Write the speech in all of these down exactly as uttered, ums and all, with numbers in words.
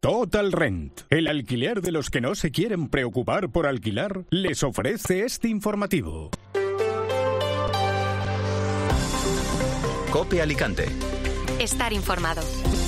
Total Rent, el alquiler de los que no se quieren preocupar por alquilar, les ofrece este informativo. COPE Alicante. Estar informado.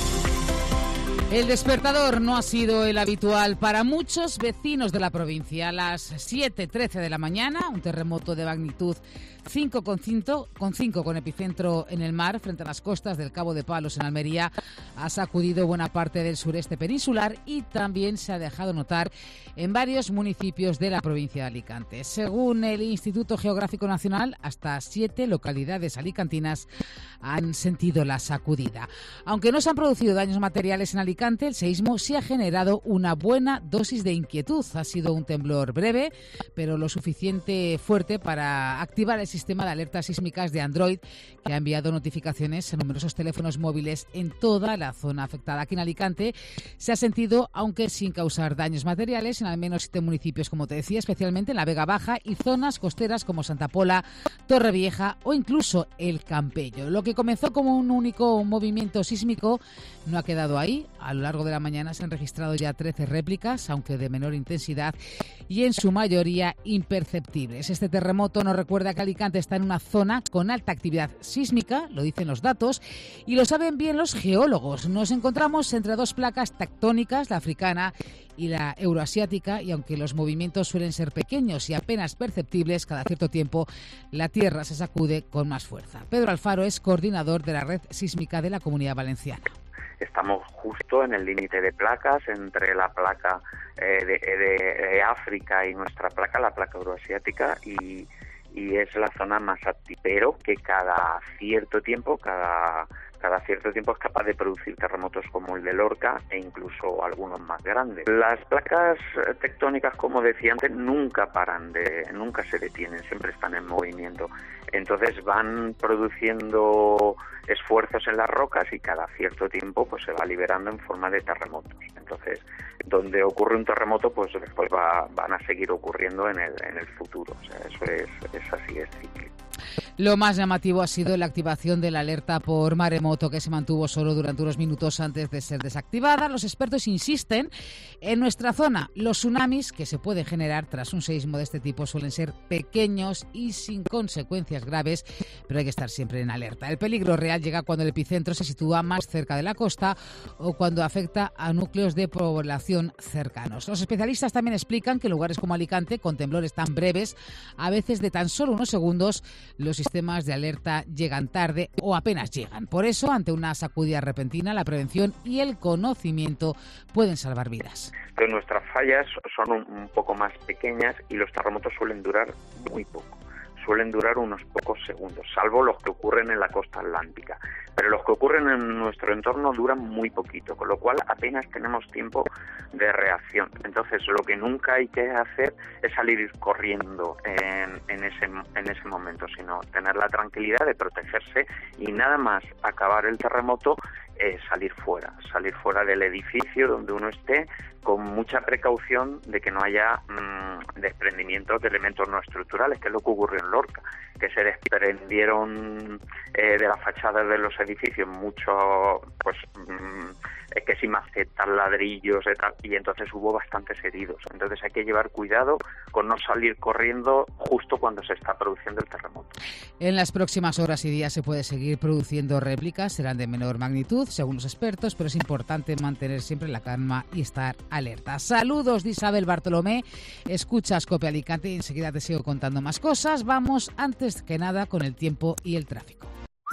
El despertador no ha sido el habitual para muchos vecinos de la provincia. A las siete trece de la mañana, un terremoto de magnitud cinco coma cinco con epicentro en el mar, frente a las costas del Cabo de Palos, en Almería, ha sacudido buena parte del sureste peninsular y también se ha dejado notar en varios municipios de la provincia de Alicante. Según el Instituto Geográfico Nacional, hasta siete localidades alicantinas han sentido la sacudida. Aunque no se han producido daños materiales en Alicante, el seísmo sí ha generado una buena dosis de inquietud. Ha sido un temblor breve, pero lo suficiente fuerte para activar el sistema de alertas sísmicas de Android, que ha enviado notificaciones a numerosos teléfonos móviles en toda la zona afectada. Aquí en Alicante se ha sentido, aunque sin causar daños materiales, en al menos siete municipios, como te decía, especialmente en la Vega Baja y zonas costeras como Santa Pola, Torrevieja o incluso el Campello. Lo que comenzó como un único movimiento sísmico no ha quedado ahí. A lo largo de la mañana se han registrado ya trece réplicas, aunque de menor intensidad y en su mayoría imperceptibles. Este terremoto nos recuerda que Alicante está en una zona con alta actividad sísmica, lo dicen los datos, y lo saben bien los geólogos. Nos encontramos entre dos placas tectónicas, la africana y la euroasiática, y aunque los movimientos suelen ser pequeños y apenas perceptibles, cada cierto tiempo la Tierra se sacude con más fuerza. Pedro Alfaro es coordinador de la red sísmica de la Comunidad Valenciana. Estamos justo en el límite de placas entre la placa eh, de, de, de África y nuestra placa, la placa euroasiática, y, y es la zona más activa, pero que cada cierto tiempo, cada cada cierto tiempo es capaz de producir terremotos como el de Lorca e incluso algunos más grandes. Las placas tectónicas, como decía antes, nunca paran de, nunca se detienen, siempre están en movimiento. Entonces van produciendo esfuerzos en las rocas y cada cierto tiempo pues se va liberando en forma de terremotos. Entonces, donde ocurre un terremoto, pues después va, van a seguir ocurriendo en el, en el futuro. O sea, eso es, es así, es cíclico. Lo más llamativo ha sido la activación de la alerta por maremoto, que se mantuvo solo durante unos minutos antes de ser desactivada. Los expertos insisten en nuestra zona. Los tsunamis que se pueden generar tras un seísmo de este tipo suelen ser pequeños y sin consecuencias graves, pero hay que estar siempre en alerta. El peligro real llega cuando el epicentro se sitúa más cerca de la costa o cuando afecta a núcleos de población cercanos. Los especialistas también explican que en lugares como Alicante, con temblores tan breves, a veces de tan solo unos segundos, los sistemas de alerta llegan tarde o apenas llegan. Por eso, ante una sacudida repentina, la prevención y el conocimiento pueden salvar vidas. Pero nuestras fallas son un, un poco más pequeñas y los terremotos suelen durar muy poco. Suelen durar unos pocos segundos, salvo los que ocurren en la costa atlántica. Pero los que ocurren en nuestro entorno duran muy poquito, con lo cual apenas tenemos tiempo de reacción. Entonces, lo que nunca hay que hacer es salir corriendo en, en, ese, en ese momento, sino tener la tranquilidad de protegerse y nada más acabar el terremoto, eh, salir fuera, salir fuera del edificio donde uno esté, con mucha precaución de que no haya mmm, desprendimientos de elementos no estructurales, que es lo que ocurrió en Lorca, que se desprendieron eh, de las fachadas de los edificios mucho, pues, mmm, es que sin macetas, ladrillos y tal, y entonces hubo bastantes heridos. Entonces hay que llevar cuidado con no salir corriendo justo cuando se está produciendo el terremoto. En las próximas horas y días se puede seguir produciendo réplicas, serán de menor magnitud, según los expertos, pero es importante mantener siempre la calma y estar alerta. Saludos de Isabel Bartolomé, escuchas COPE Alicante y enseguida te sigo contando más cosas. Vamos antes que nada con el tiempo y el tráfico.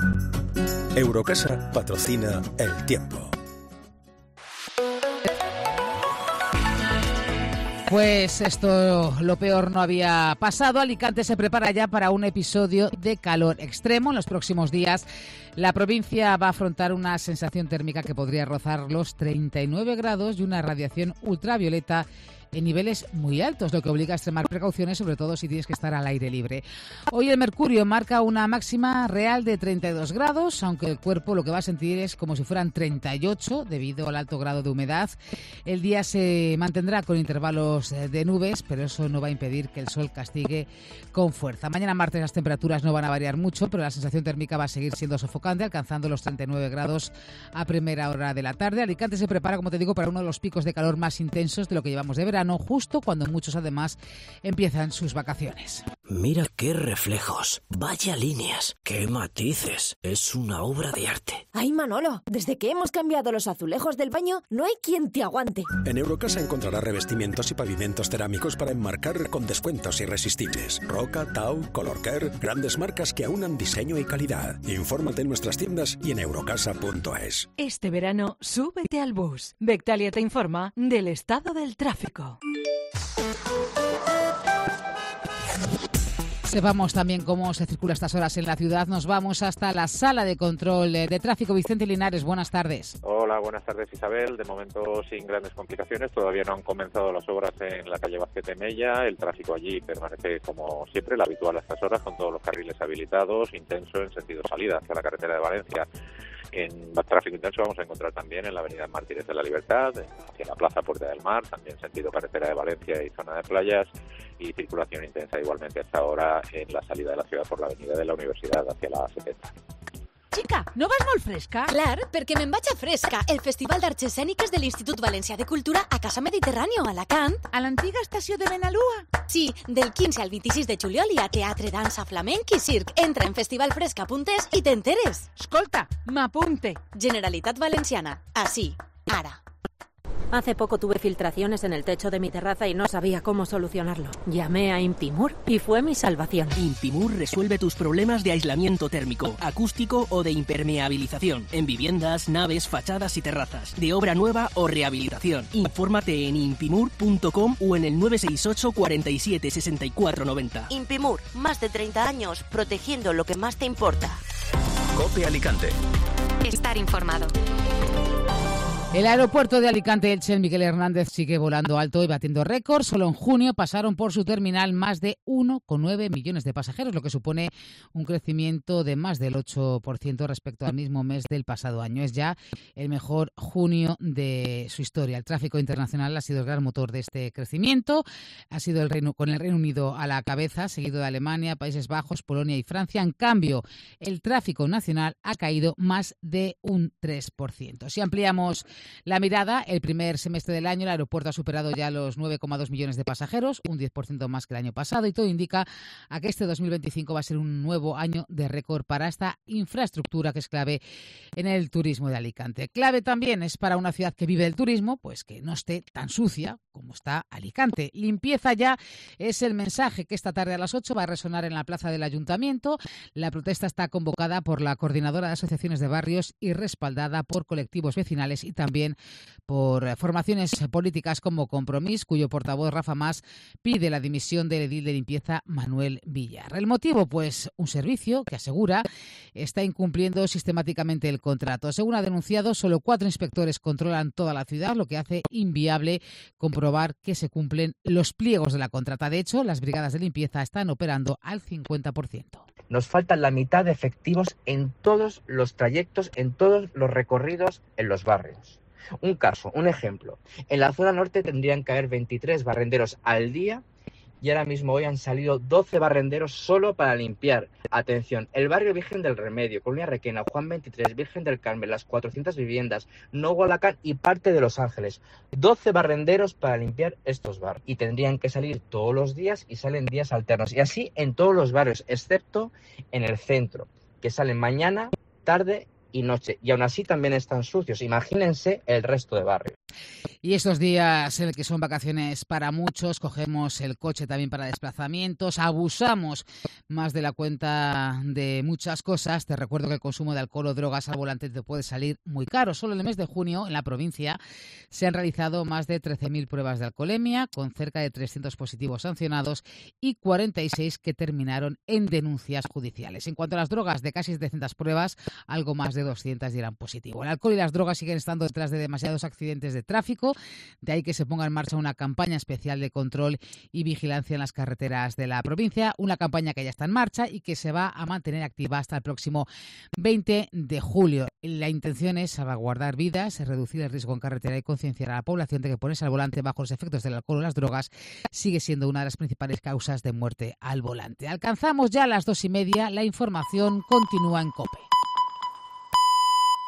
Eurocasa patrocina el tiempo. Pues esto, lo peor no había pasado. Alicante se prepara ya para un episodio de calor extremo. En los próximos días la provincia va a afrontar una sensación térmica que podría rozar los treinta y nueve grados y una radiación ultravioleta en niveles muy altos, lo que obliga a extremar precauciones, sobre todo si tienes que estar al aire libre. Hoy el mercurio marca una máxima real de treinta y dos grados, aunque el cuerpo lo que va a sentir es como si fueran treinta y ocho debido al alto grado de humedad. El día se mantendrá con intervalos de nubes, pero eso no va a impedir que el sol castigue con fuerza. Mañana martes las temperaturas no van a variar mucho, pero la sensación térmica va a seguir siendo sofocante, alcanzando los treinta y nueve grados a primera hora de la tarde. Alicante se prepara, como te digo, para uno de los picos de calor más intensos de lo que llevamos de verano, justo cuando muchos además empiezan sus vacaciones. Mira qué reflejos, vaya líneas, qué matices, es una obra de arte. Ay, Manolo, desde que hemos cambiado los azulejos del baño, no hay quien te aguante. En Eurocasa encontrarás revestimientos y pavimentos cerámicos para enmarcar con descuentos irresistibles. Roca, Tau, Colorcare, grandes marcas que aunan diseño y calidad. Infórmate en nuestras tiendas y en eurocasa punto es. Este verano, súbete al bus. Bectalia te informa del estado del tráfico. Sepamos también cómo se circula a estas horas en la ciudad. Nos vamos hasta la sala de control de tráfico. Vicente Linares, buenas tardes. Hola, buenas tardes, Isabel. De momento sin grandes complicaciones. Todavía no han comenzado las obras en la calle Vázquez Mella. El tráfico allí permanece como siempre, el habitual a estas horas, con todos los carriles habilitados, intenso en sentido salida hacia la carretera de Valencia. En tráfico intenso vamos a encontrar también en la avenida Mártires de la Libertad, hacia la plaza Puerta del Mar, también sentido carretera de Valencia y zona de playas, y circulación intensa igualmente hasta ahora en la salida de la ciudad por la avenida de la Universidad hacia la A setenta. Xica, no vas molt fresca? Clar, perquè me'n vaig a Fresca, el Festival d'Arts Escèniques de l'Institut Valencià de Cultura a Casa Mediterráneo, a Alacant. A l'antiga estació de Benalúa? Sí, del quinze al vint-i-sis de juliol hi ha teatre, dansa, flamenc i circ. Entra en festivalfresca punt es i t'enteres. Escolta, m'apunte. Generalitat Valenciana. Así, ara. Hace poco tuve filtraciones en el techo de mi terraza y no sabía cómo solucionarlo. Llamé a Impimur y fue mi salvación. Impimur resuelve tus problemas de aislamiento térmico, acústico o de impermeabilización en viviendas, naves, fachadas y terrazas, de obra nueva o rehabilitación. Infórmate en impimur punto com o en el nueve seis ocho, cuarenta y siete, sesenta y cuatro noventa. Impimur, más de treinta años protegiendo lo que más te importa. COPE Alicante. Estar informado. El aeropuerto de Alicante-Elche, Miguel Hernández, sigue volando alto y batiendo récords. Solo en junio pasaron por su terminal más de uno coma nueve millones de pasajeros, lo que supone un crecimiento de más del ocho por ciento respecto al mismo mes del pasado año. Es ya el mejor junio de su historia. El tráfico internacional ha sido el gran motor de este crecimiento. Ha sido el Reino, con el Reino Unido a la cabeza, seguido de Alemania, Países Bajos, Polonia y Francia. En cambio, el tráfico nacional ha caído más de un tres por ciento. Si ampliamos la mirada, el primer semestre del año el aeropuerto ha superado ya los nueve coma dos millones de pasajeros, un diez por ciento más que el año pasado, y todo indica a que este dos mil veinticinco va a ser un nuevo año de récord para esta infraestructura que es clave en el turismo de Alicante. Clave también es para una ciudad que vive del turismo, pues que no esté tan sucia como está Alicante. Limpieza ya es el mensaje que esta tarde a las ocho va a resonar en la plaza del Ayuntamiento. La protesta está convocada por la Coordinadora de Asociaciones de Barrios y respaldada por colectivos vecinales y también También por formaciones políticas como Compromís, cuyo portavoz Rafa Mas pide la dimisión del edil de limpieza Manuel Villar. ¿El motivo? Pues un servicio que asegura está incumpliendo sistemáticamente el contrato. Según ha denunciado, solo cuatro inspectores controlan toda la ciudad, lo que hace inviable comprobar que se cumplen los pliegos de la contrata. De hecho, las brigadas de limpieza están operando al cincuenta por ciento. Nos faltan la mitad de efectivos en todos los trayectos, en todos los recorridos en los barrios. Un caso, un ejemplo. En la zona norte tendrían que haber veintitrés barrenderos al día y ahora mismo hoy han salido doce barrenderos solo para limpiar. Atención, el barrio Virgen del Remedio, Colonia Requena, Juan veintitrés, Virgen del Carmen, las cuatrocientas viviendas, Novo Alacant y parte de Los Ángeles. doce barrenderos para limpiar estos barrios. Y tendrían que salir todos los días y salen días alternos. Y así en todos los barrios, excepto en el centro, que salen mañana, tarde y noche, y aún así también están sucios. Imagínense el resto de barrios. Y estos días en el que son vacaciones para muchos, cogemos el coche también para desplazamientos, abusamos más de la cuenta de muchas cosas. Te recuerdo que el consumo de alcohol o drogas al volante te puede salir muy caro. Solo en el mes de junio, en la provincia, se han realizado más de trece mil pruebas de alcoholemia, con cerca de trescientos positivos sancionados y cuarenta y seis que terminaron en denuncias judiciales. En cuanto a las drogas, de casi setecientas pruebas, algo más de doscientas dieran positivo. El alcohol y las drogas siguen estando detrás de demasiados accidentes de tráfico. De ahí que se ponga en marcha una campaña especial de control y vigilancia en las carreteras de la provincia, una campaña que ya está en marcha y que se va a mantener activa hasta el próximo veinte de julio. La intención es salvaguardar vidas, reducir el riesgo en carretera y concienciar a la población de que ponerse al volante bajo los efectos del alcohol o las drogas sigue siendo una de las principales causas de muerte al volante. Alcanzamos ya las dos y media, la información continúa en COPE.